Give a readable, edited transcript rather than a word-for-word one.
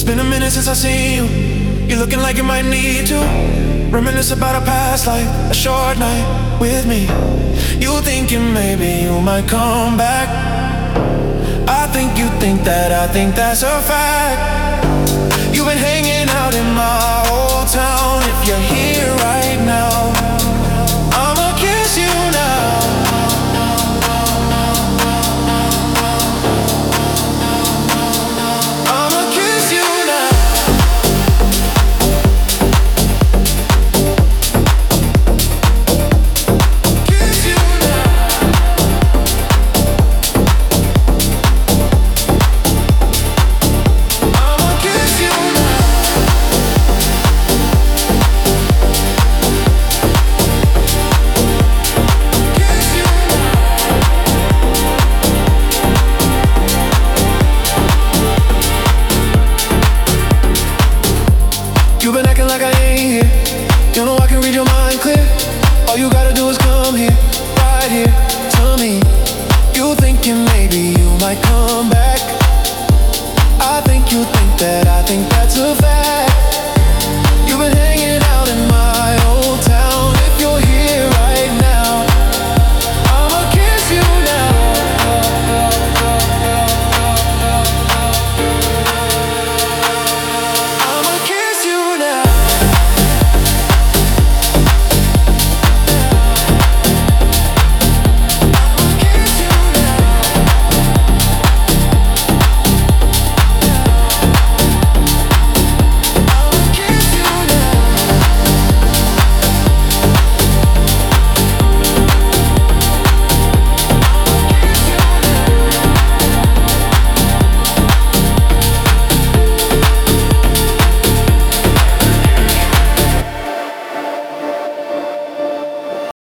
It's been a minute since I seen you. You're looking like you might need to reminisce about a past life, a short night with me. You thinking maybe you might come back. I think you think that, I think that's a fact. You've been hanging out in my old town. If you're here right